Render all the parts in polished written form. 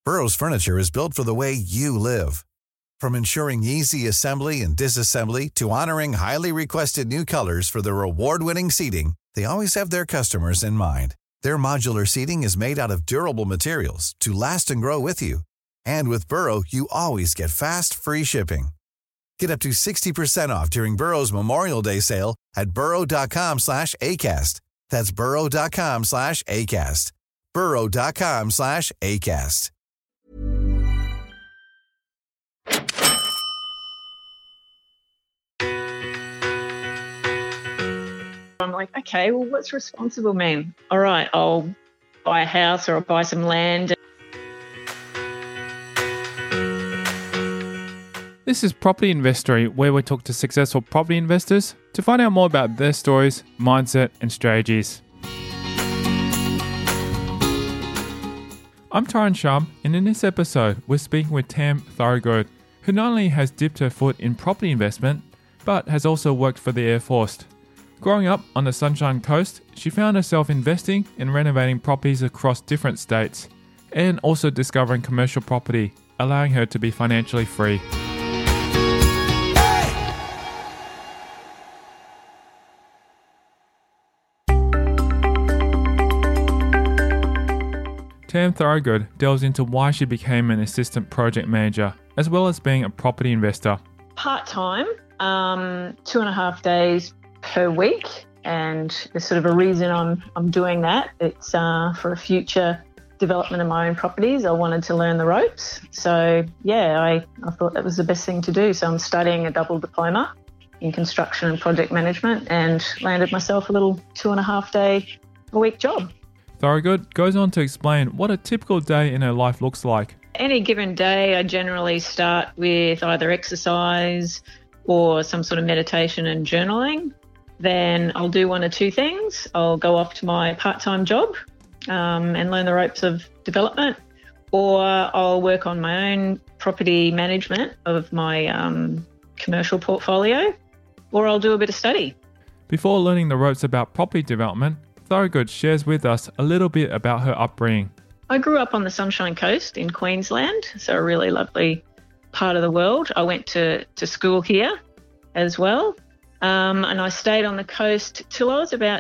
Burrow's furniture is built for the way you live. From ensuring easy assembly and disassembly to honoring highly requested new colors for their award-winning seating, they always have their customers in mind. Their modular seating is made out of durable materials to last and grow with you. And with Burrow, you always get fast, free shipping. Get up to 60% off during Burrow's Memorial Day sale at burrow.com/ACAST. That's burrow.com/ACAST. burrow.com/ACAST. I'm like, okay, well, what's responsible mean? All right, I'll buy a house or I'll buy some land. This is Property Investory, where we talk to successful property investors to find out more about their stories, mindset, and strategies. I'm Tyron Shum, and in this episode, we're speaking with Tam Thorogood, who not only has dipped her foot in property investment, but has also worked for the Air Force. Growing up on the Sunshine Coast, she found herself investing and renovating properties across different states, and also discovering commercial property, allowing her to be financially free. Tam Thorogood delves into why she became an assistant project manager, as well as being a property investor. Part-time, 2.5 days per week, and there's sort of a reason I'm doing that. It's for a future development of my own properties. I wanted to learn the ropes. So yeah, I thought that was the best thing to do. So I'm studying a double diploma in construction and project management and landed myself a little 2.5 day a week job. Thorogood goes on to explain what a typical day in her life looks like. Any given day, I generally start with either exercise or some sort of meditation and journaling. Then I'll do one or two things. I'll go off to my part-time job and learn the ropes of development, or I'll work on my own property management of my commercial portfolio, or I'll do a bit of study. Before learning the ropes about property development, Thorogood shares with us a little bit about her upbringing. I grew up on the Sunshine Coast in Queensland, so a really lovely part of the world. I went to school here as well. And I stayed on the coast till I was about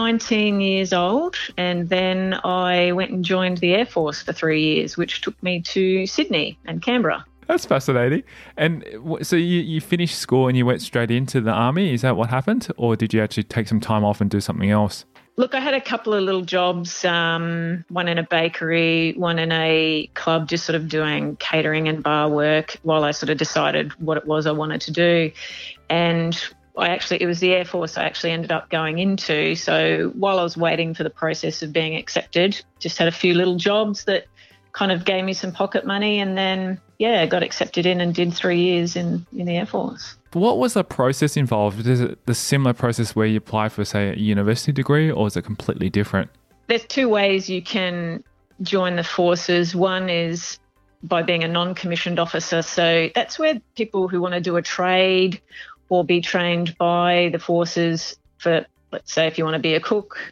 19 years old, and then I went and joined the Air Force for 3 years, which took me to Sydney and Canberra. That's fascinating. And so you finished school and you went straight into the army. Is that what happened? Or did you actually take some time off and do something else? Look, I had a couple of little jobs, one in a bakery, one in a club, just sort of doing catering and bar work while I sort of decided what it was I wanted to do. And it was the Air Force I actually ended up going into. So while I was waiting for the process of being accepted, just had a few little jobs that kind of gave me some pocket money, and then, got accepted in and did 3 years in the Air Force. What was the process involved? Is it the similar process where you apply for, say, a university degree, or is it completely different? There's two ways you can join the forces. One is by being a non-commissioned officer. So that's where people who want to do a trade or be trained by the forces for, let's say, if you want to be a cook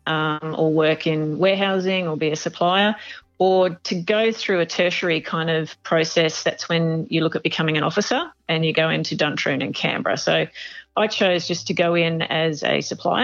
or work in warehousing or be a supplier, or to go through a tertiary kind of process, that's when you look at becoming an officer and you go into Duntroon and Canberra. So I chose just to go in as a supplier.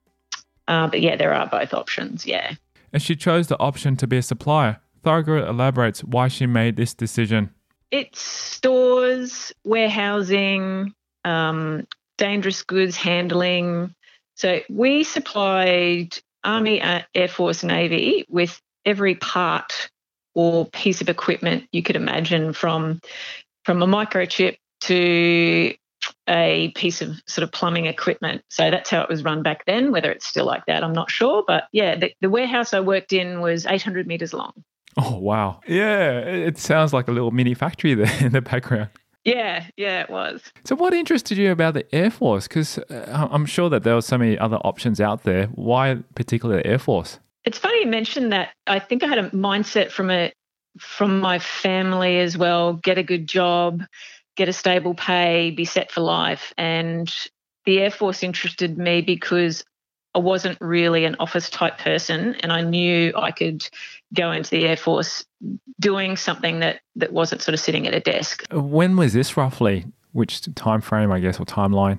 But there are both options, And she chose the option to be a supplier. Thorogood elaborates why she made this decision. It's stores, warehousing, dangerous goods handling. So we supplied Army, Air Force, Navy with every part or piece of equipment you could imagine, from a microchip to a piece of sort of plumbing equipment. So that's how it was run back then. Whether it's still like that, I'm not sure. But the warehouse I worked in was 800 metres long. Oh, wow. Yeah, it sounds like a little mini factory there in the background. Yeah, it was. So what interested you about the Air Force? Because I'm sure that there were so many other options out there. Why particularly the Air Force? It's funny you mentioned that. I think I had a mindset from my family as well. Get a good job, get a stable pay, be set for life. And the Air Force interested me because I wasn't really an office type person, and I knew I could go into the Air Force doing something that wasn't sort of sitting at a desk. When was this roughly? Which time frame, I guess, or timeline?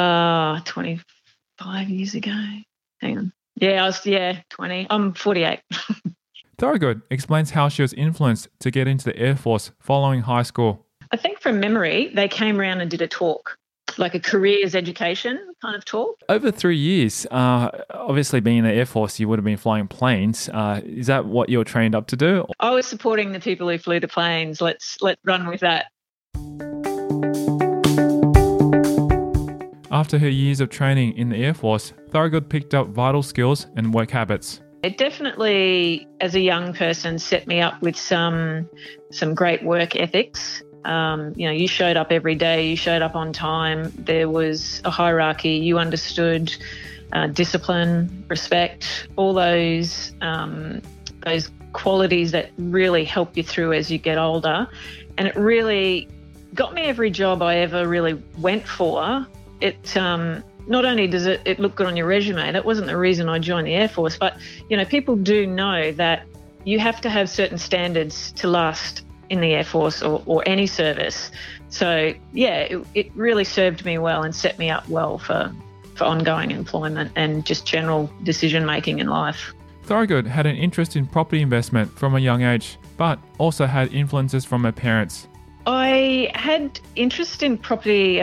25 years ago. Hang on. Yeah, I was 20. I'm 48. Thorogood explains how she was influenced to get into the Air Force following high school. I think from memory, they came around and did a talk, like a careers education kind of talk. Over 3 years, obviously being in the Air Force, you would have been flying planes. Is that what you were trained up to do? I was supporting the people who flew the planes. Let's run with that. After her years of training in the Air Force, Thorogood picked up vital skills and work habits. It definitely, as a young person, set me up with some great work ethics. You showed up every day, you showed up on time. There was a hierarchy. You understood discipline, respect, all those qualities that really help you through as you get older. And it really got me every job I ever really went for. It not only does it look good on your resume, that wasn't the reason I joined the Air Force, but, people do know that you have to have certain standards to last in the Air Force or any service. So, it really served me well and set me up well for ongoing employment and just general decision-making in life. Thorogood had an interest in property investment from a young age, but also had influences from her parents. I had interest in property,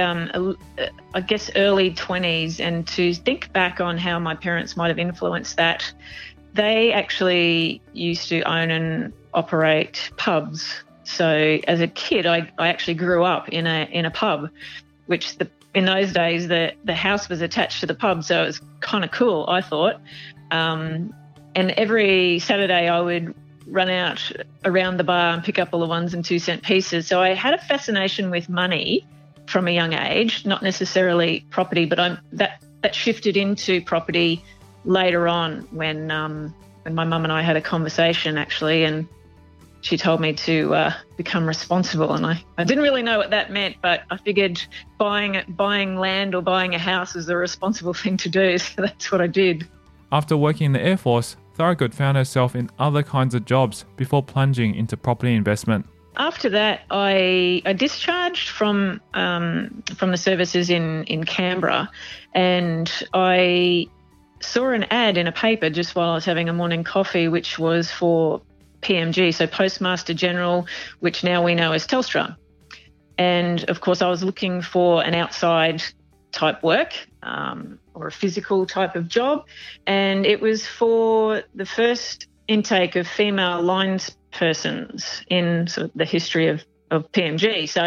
I guess, early 20s, and to think back on how my parents might have influenced that, they actually used to own and operate pubs. So as a kid, I actually grew up in a pub, which in those days the house was attached to the pub, so it was kind of cool, I thought. And every Saturday I would run out around the bar and pick up all the 1 and 2 cent pieces. So I had a fascination with money from a young age, not necessarily property, but that shifted into property later on when my mum and I had a conversation actually, and she told me to become responsible, and I didn't really know what that meant, but I figured buying land or buying a house was the responsible thing to do, so that's what I did. After working in the Air Force, Thorogood found herself in other kinds of jobs before plunging into property investment. After that, I discharged from the services in Canberra, and I saw an ad in a paper just while I was having a morning coffee, which was for PMG, so Postmaster General, which now we know as Telstra. And of course, I was looking for an outside type work or a physical type of job, and it was for the first intake of female linespersons in sort of the history of PMG. So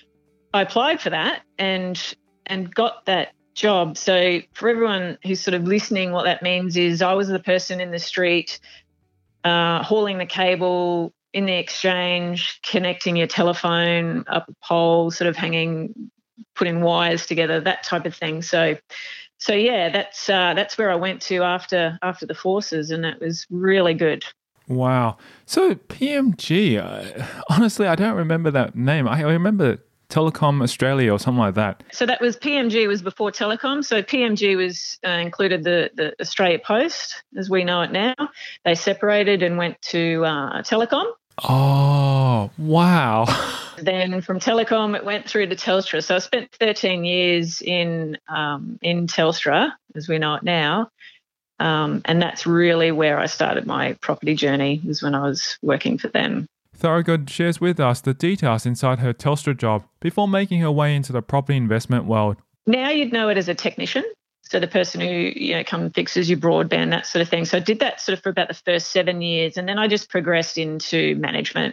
I applied for that and got that job. So for everyone who's sort of listening, what that means is I was the person in the street hauling the cable in the exchange, connecting your telephone up a pole, sort of putting wires together, that type of thing. So yeah, that's where I went to after the forces, and that was really good. Wow. So PMG, honestly, I don't remember that name. I remember Telecom Australia or something like that. So that was PMG was before Telecom. So PMG was included the Australia Post, as we know it now. They separated and went to Telecom. Oh, wow. Then from Telecom, it went through to Telstra. So I spent 13 years in Telstra, as we know it now. And that's really where I started my property journey, was when I was working for them. Thorogood shares with us the details inside her Telstra job before making her way into the property investment world. Now you'd know it as a technician. So the person who, come and fixes your broadband, that sort of thing. So I did that sort of for about the first 7 years, and then I just progressed into management.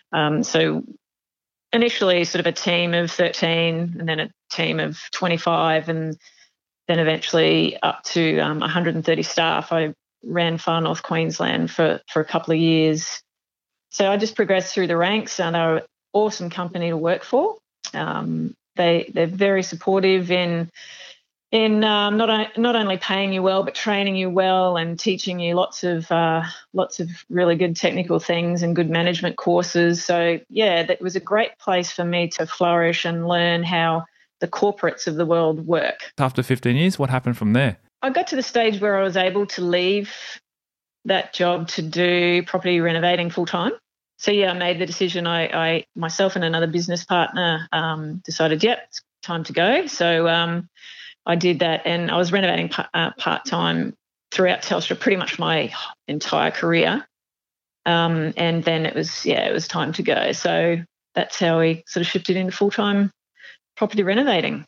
So initially sort of a team of 13 and then a team of 25 and then eventually up to 130 staff. I ran Far North Queensland for a couple of years. So I just progressed through the ranks, and they're an awesome company to work for. They're very supportive in not only paying you well, but training you well and teaching you lots of really good technical things and good management courses. So yeah, that was a great place for me to flourish and learn how the corporates of the world work. After 15 years, what happened from there? I got to the stage where I was able to leave that job to do property renovating full time. So, I made the decision. I myself and another business partner decided, it's time to go. So I did that, and I was renovating part-time throughout Telstra pretty much my entire career. And then it was time to go. So that's how we sort of shifted into full-time property renovating.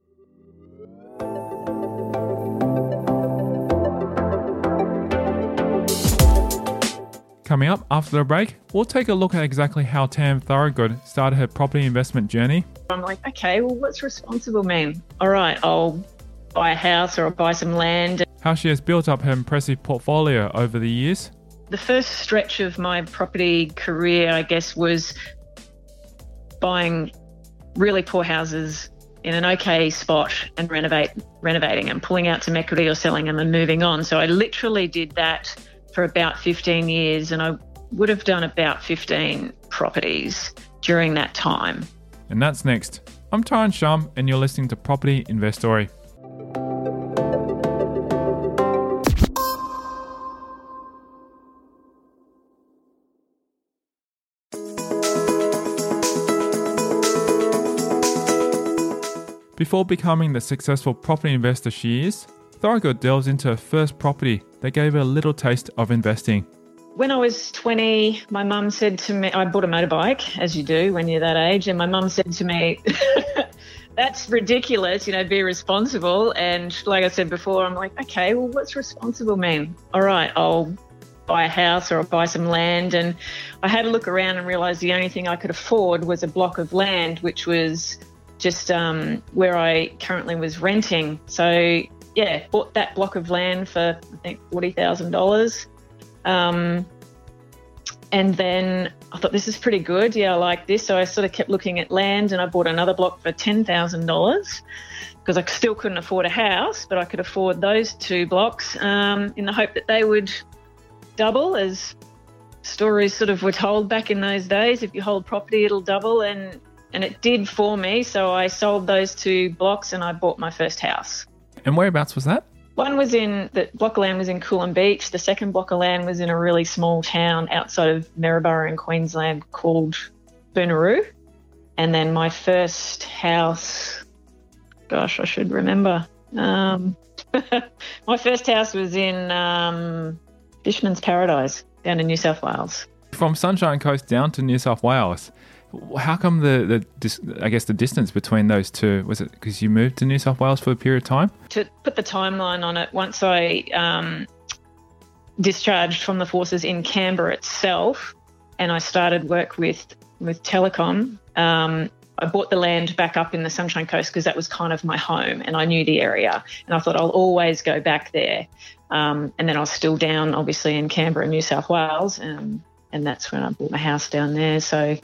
Coming up after the break, we'll take a look at exactly how Tam Thorogood started her property investment journey. I'm like, okay, well, what's responsible mean? All right, I'll buy a house or I'll buy some land. How she has built up her impressive portfolio over the years. The first stretch of my property career, I guess, was buying really poor houses in an okay spot and renovating them, pulling out some equity or selling them and moving on. So I literally did that for about 15 years, and I would have done about 15 properties during that time. And that's next. I'm Tyron Shum, and you're listening to Property Investory. Before becoming the successful property investor she is, Thorogood delves into her first property that gave her a little taste of investing. When I was 20, my mum said to me, I bought a motorbike, as you do when you're that age, and my mum said to me, that's ridiculous, be responsible. And like I said before, I'm like, okay, well, what's responsible mean? All right, I'll buy a house or I'll buy some land. And I had a look around and realised the only thing I could afford was a block of land, which was just where I currently was renting. So, bought that block of land for, I think, $40,000. And then I thought, this is pretty good. I like this. So I sort of kept looking at land, and I bought another block for $10,000 because I still couldn't afford a house, but I could afford those two blocks in the hope that they would double, as stories sort of were told back in those days. If you hold property, it'll double, and it did for me. So I sold those two blocks and I bought my first house. And whereabouts was that? The block of land was in Coolum Beach. The second block of land was in a really small town outside of Maryborough in Queensland called Boonaroo. And then my first house, I should remember. My first house was in Fishman's Paradise down in New South Wales. From Sunshine Coast down to New South Wales. How come the distance between those two? Was it because you moved to New South Wales for a period of time? To put the timeline on it, once I discharged from the forces in Canberra itself, and I started work with Telecom, I bought the land back up in the Sunshine Coast because that was kind of my home and I knew the area, and I thought I'll always go back there. And then I was still down, obviously, in Canberra, New South Wales, and that's when I bought my house down there. So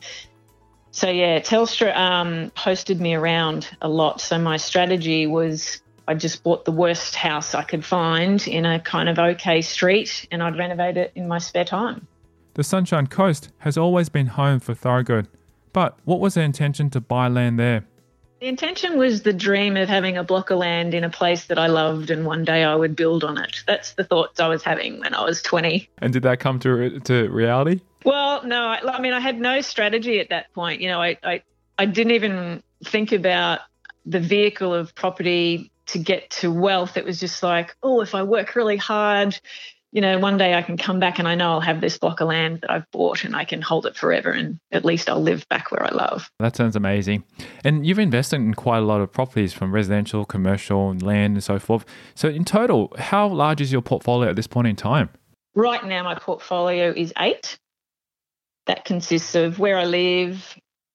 Telstra hosted me around a lot. So my strategy was I just bought the worst house I could find in a kind of okay street, and I'd renovate it in my spare time. The Sunshine Coast has always been home for Thorogood. But what was the intention to buy land there? The intention was the dream of having a block of land in a place that I loved, and one day I would build on it. That's the thoughts I was having when I was 20. And did that come to reality? Well, no. I had no strategy at that point. I didn't even think about the vehicle of property to get to wealth. It was just like, if I work really hard, one day I can come back and I know I'll have this block of land that I've bought and I can hold it forever, and at least I'll live back where I love. That sounds amazing. And you've invested in quite a lot of properties, from residential, commercial, land and so forth. So in total, how large is your portfolio at this point in time? Right now my portfolio is 8. That consists of where I live,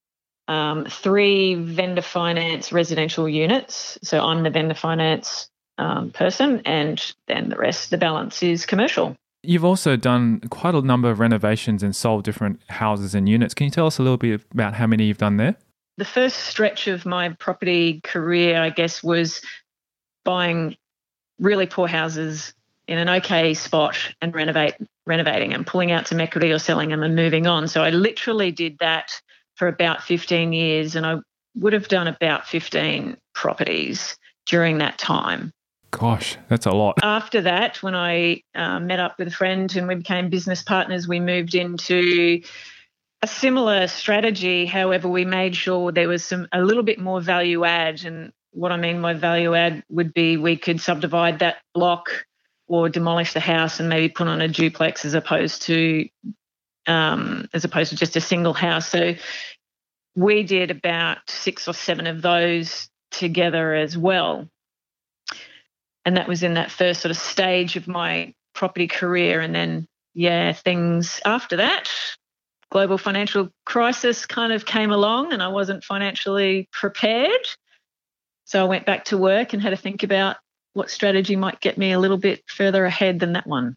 3 vendor finance residential units. So I'm the vendor finance person, and then the balance is commercial. You've also done quite a number of renovations and sold different houses and units. Can you tell us a little bit about how many you've done there? The first stretch of my property career, I guess, was buying really poor houses in an okay spot and renovating them, pulling out some equity or selling them and moving on. So I literally did that for about 15 years, and I would have done about 15 properties during that time. Gosh, that's a lot. After that, when I met up with a friend and we became business partners, we moved into a similar strategy. However, we made sure there was a little bit more value add. And what I mean by value add would be we could subdivide that block or demolish the house and maybe put on a duplex as opposed to just a single house. So we did about 6 or 7 of those together as well. And that was in that first sort of stage of my property career. And then, things after that, global financial crisis kind of came along and I wasn't financially prepared. So I went back to work and had to think about what strategy might get me a little bit further ahead than that one.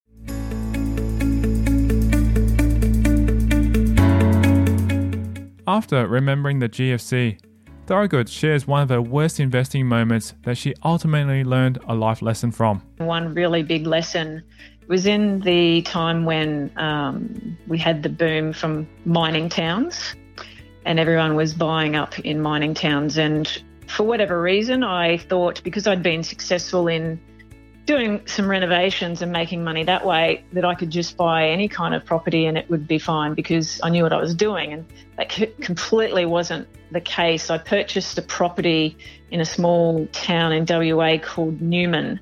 After remembering the GFC, Thorogood shares one of her worst investing moments that she ultimately learned a life lesson from. One really big lesson was in the time when we had the boom from mining towns and everyone was buying up in mining towns. And for whatever reason, I thought because I'd been successful in doing some renovations and making money that way, that I could just buy any kind of property and it would be fine because I knew what I was doing. And that completely wasn't the case. I purchased a property in a small town in WA called Newman,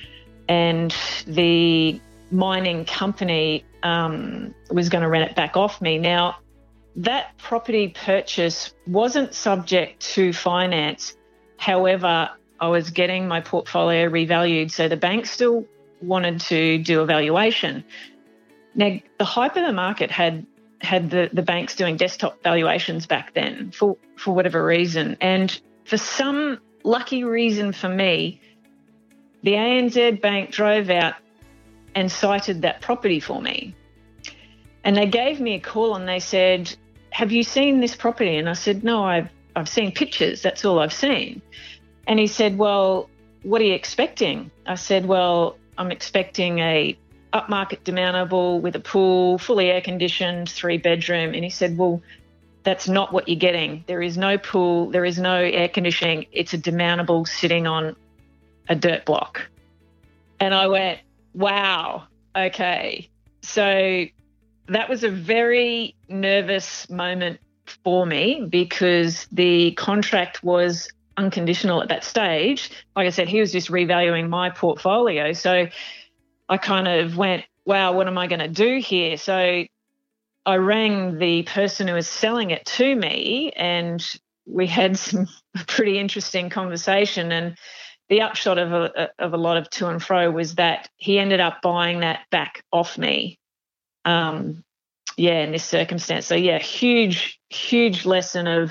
and the mining company was going to rent it back off me. Now, that property purchase wasn't subject to finance. However, I was getting my portfolio revalued, so the bank still wanted to do a valuation. Now, the hype of the market had the banks doing desktop valuations back then for whatever reason. And for some lucky reason for me, the ANZ Bank drove out and cited that property for me. And they gave me a call and they said, "Have you seen this property?" And I said, "No, I've seen pictures. That's all I've seen." And he said, "Well, what are you expecting?" I said, "Well, I'm expecting a upmarket demountable with a pool, fully air-conditioned, 3-bedroom." And he said, "Well, that's not what you're getting. There is no pool, there is no air conditioning. It's a demountable sitting on a dirt block." And I went, wow, okay. So that was a very nervous moment for me because the contract was unconditional at that stage. Like I said, he was just revaluing my portfolio. So I kind of went, wow, what am I going to do here? So I rang the person who was selling it to me and we had a pretty interesting conversation. And the upshot of a lot of to and fro was that he ended up buying that back off me. In this circumstance. So huge lesson of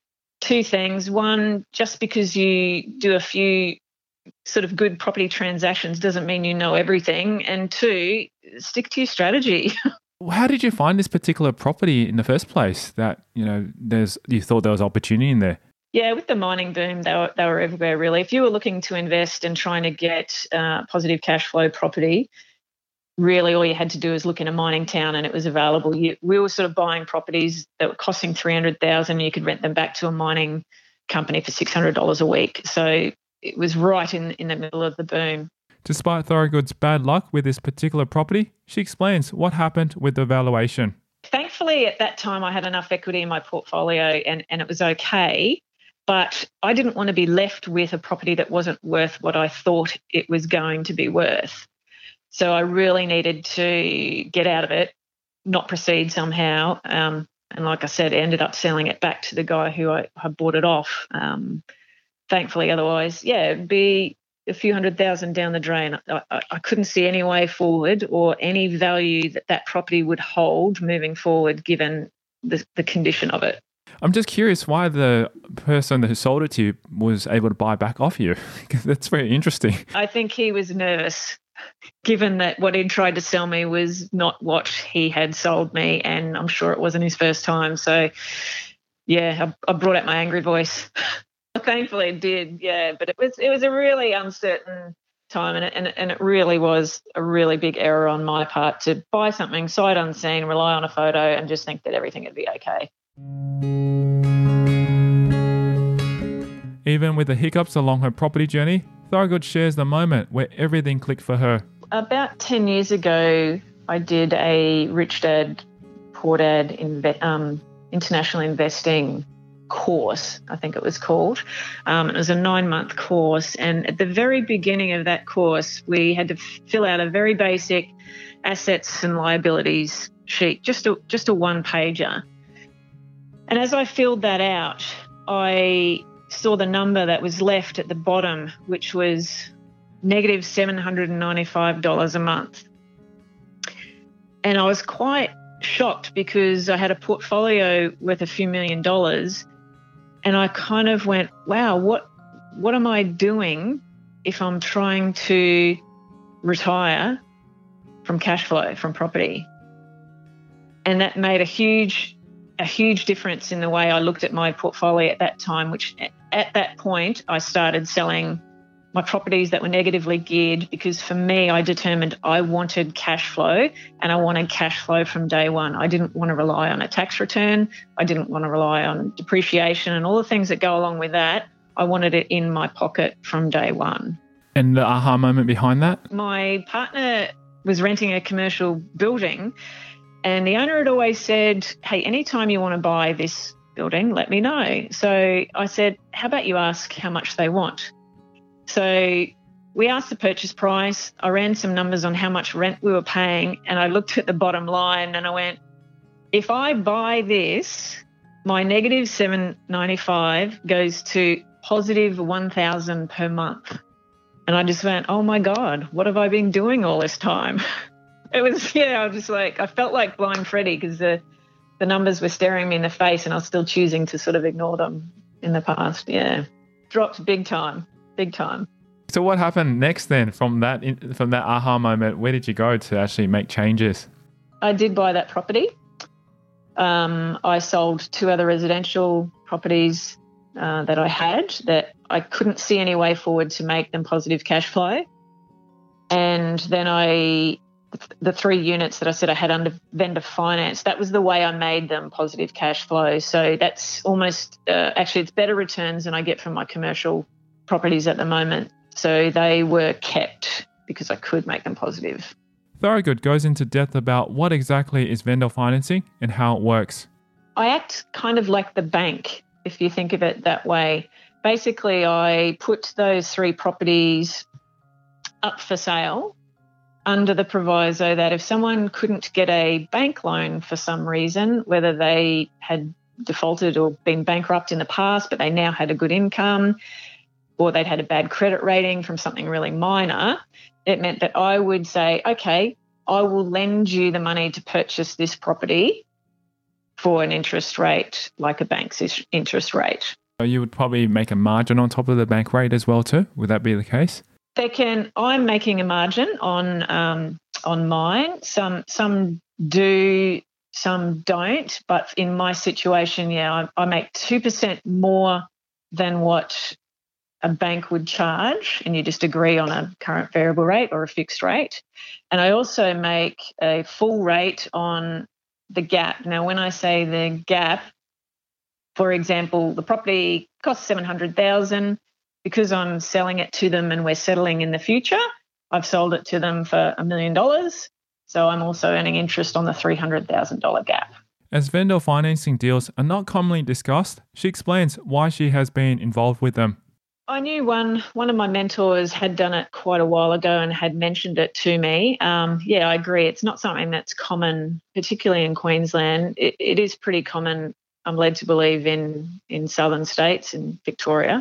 2 things. One, just because you do a few sort of good property transactions doesn't mean you know everything. And 2, stick to your strategy. How did you find this particular property in the first place that, you thought there was opportunity in there? Yeah, with the mining boom, they were everywhere, really. If you were looking to invest and trying to get positive cash flow property, really all you had to do is look in a mining town and it was available. We were sort of buying properties that were costing $300,000. You could rent them back to a mining company for $600 a week. So it was right in the middle of the boom. Despite Thorogood's bad luck with this particular property, she explains what happened with the valuation. Thankfully, at that time, I had enough equity in my portfolio and it was okay. But I didn't want to be left with a property that wasn't worth what I thought it was going to be worth. So I really needed to get out of it, not proceed somehow. And like I said, ended up selling it back to the guy who I bought it off. Thankfully, otherwise, it'd be a few $100,000 down the drain. I couldn't see any way forward or any value that property would hold moving forward given the condition of it. I'm just curious why the person who sold it to you was able to buy back off you. That's very interesting. I think he was nervous, given that what he'd tried to sell me was not what he had sold me, and I'm sure it wasn't his first time. So, I brought out my angry voice. Thankfully, it did, but it was a really uncertain time, and it really was a really big error on my part to buy something sight unseen, rely on a photo, and just think that everything would be okay. Even with the hiccups along her property journey, Thorogood shares the moment where everything clicked for her. About 10 years ago, I did a Rich Dad, Poor Dad international investing course, I think it was called. It was a 9-month course, and at the very beginning of that course, we had to fill out a very basic assets and liabilities sheet, just a one-pager. And as I filled that out, I saw the number that was left at the bottom, which was negative $795 a month. And I was quite shocked because I had a portfolio worth a few $1 million, and I kind of went, wow, what am I doing if I'm trying to retire from cash flow from property? And that made a huge difference in the way I looked at my portfolio at that time, which at that point I started selling my properties that were negatively geared, because for me, I determined I wanted cash flow, and I wanted cash flow from day one. I didn't want to rely on a tax return. I didn't want to rely on depreciation and all the things that go along with that. I wanted it in my pocket from day one. And the aha moment behind that? My partner was renting a commercial building, and the owner had always said, hey, anytime you want to buy this building, let me know. So I said, how about you ask how much they want? So we asked the purchase price. I ran some numbers on how much rent we were paying, and I looked at the bottom line and I went, if I buy this, my negative $795 goes to positive $1,000 per month. And I just went, oh my God, what have I been doing all this time? I was just like, I felt like Blind Freddy, because the numbers were staring me in the face and I was still choosing to sort of ignore them in the past. Yeah. Dropped big time. So what happened next then from that aha moment? Where did you go to actually make changes? I did buy that property. I sold 2 other residential properties that I had that I couldn't see any way forward to make them positive cash flow. And then the 3 units that I said I had under vendor finance, that was the way I made them positive cash flow. So that's almost, actually it's better returns than I get from my commercial properties at the moment. So they were kept because I could make them positive. Thorogood goes into depth about what exactly is vendor financing and how it works. I act kind of like the bank, if you think of it that way. Basically, I put those 3 properties up for sale under the proviso that if someone couldn't get a bank loan for some reason, whether they had defaulted or been bankrupt in the past but they now had a good income, or they'd had a bad credit rating from something really minor, it meant that I would say, okay, I will lend you the money to purchase this property for an interest rate like a bank's interest rate. So you would probably make a margin on top of the bank rate as well too? Would that be the case? I'm making a margin on mine. Some do, some don't. But in my situation, I make 2% more than what a bank would charge, and you just agree on a current variable rate or a fixed rate. And I also make a full rate on the gap. Now, when I say the gap, for example, the property costs $700,000. Because I'm selling it to them and we're settling in the future, I've sold it to them for $1 million. So I'm also earning interest on the $300,000 gap. As vendor financing deals are not commonly discussed, she explains why she has been involved with them. I knew one of my mentors had done it quite a while ago and had mentioned it to me. I agree. It's not something that's common, particularly in Queensland. It is pretty common, I'm led to believe, in southern states, in Victoria.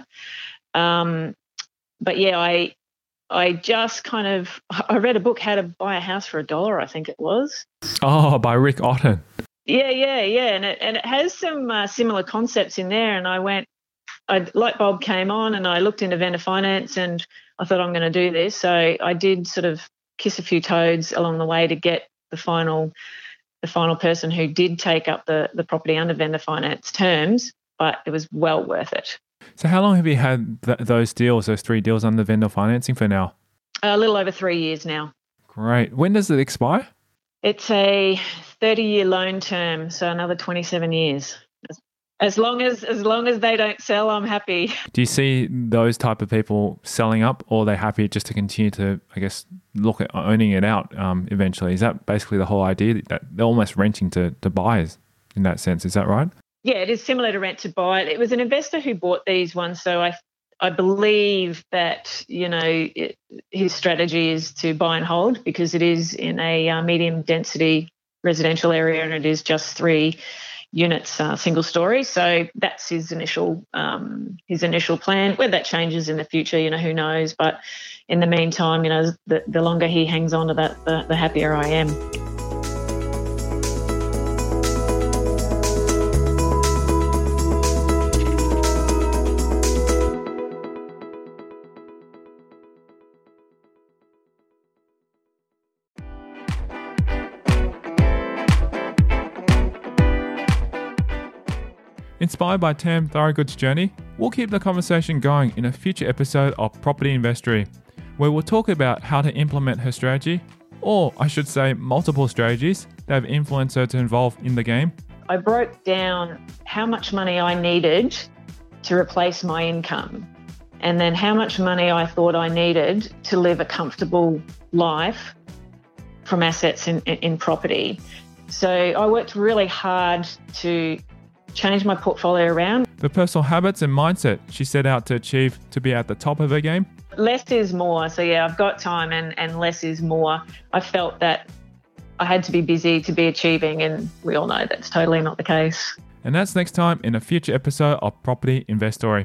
I just kind of, I read a book, How to Buy a House for $1, I think it was. Oh, by Rick Otten. Yeah. And it has some similar concepts in there. And light bulb came on and I looked into vendor finance and I thought, I'm going to do this. So I did sort of kiss a few toads along the way to get the final person who did take up the property under vendor finance terms, but it was well worth it. So how long have you had those 3 deals under vendor financing for now? A little over 3 years now. Great. When does it expire? It's a 30-year loan term, so another 27 years. As long as they don't sell, I'm happy. Do you see those type of people selling up, or are they happy just to continue to, I guess, look at owning it out eventually? Is that basically the whole idea, that they're almost renting to buyers in that sense? Is that right? Yeah, it is similar to rent to buy. It was an investor who bought these ones, so I believe that, his strategy is to buy and hold, because it is in a medium density residential area and it is just 3 units, single story. So that's his initial plan. Whether that changes in the future, who knows? But in the meantime, the longer he hangs on to that, the happier I am. Inspired by Tam Thorogood's journey, we'll keep the conversation going in a future episode of Property Investory, where we'll talk about how to implement her strategy, or I should say multiple strategies that have influenced her to involve in the game. I broke down how much money I needed to replace my income, and then how much money I thought I needed to live a comfortable life from assets in property. So I worked really hard to change my portfolio around. The personal habits and mindset she set out to achieve to be at the top of her game. Less is more. So yeah, I've got time and less is more. I felt that I had to be busy to be achieving, and we all know that's totally not the case. And that's next time in a future episode of Property Investory.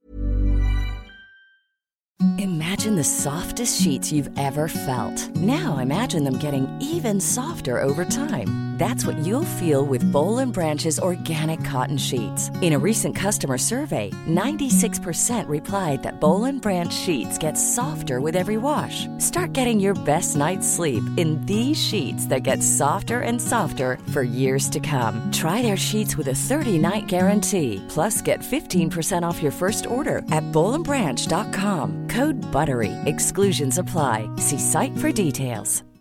Imagine the softest sheets you've ever felt. Now imagine them getting even softer over time. That's what you'll feel with Boll & Branch's organic cotton sheets. In a recent customer survey, 96% replied that Boll & Branch sheets get softer with every wash. Start getting your best night's sleep in these sheets that get softer and softer for years to come. Try their sheets with a 30-night guarantee. Plus, get 15% off your first order at bollandbranch.com. Code BUTTERY. Exclusions apply. See site for details.